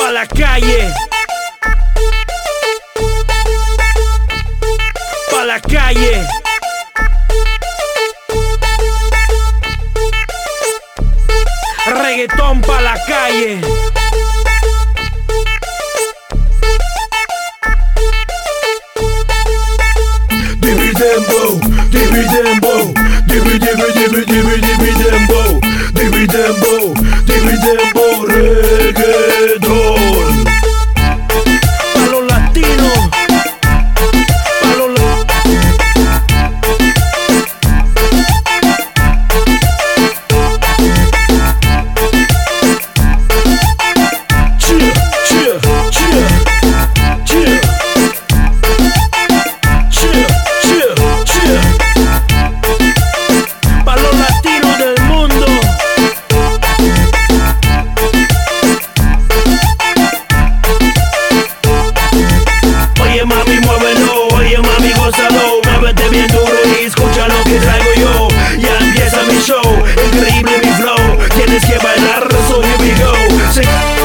pa' la calle, pa' la calle. Reggaetón pa' la calle. Dividendo, dividendo, dividendo, dividendo, dividendo, reggaetón. Pa' los latinos, pa' los muévete bien duro y escucha lo que traigo yo. Ya empieza mi show, increíble mi flow. Tienes que bailar, so here we go.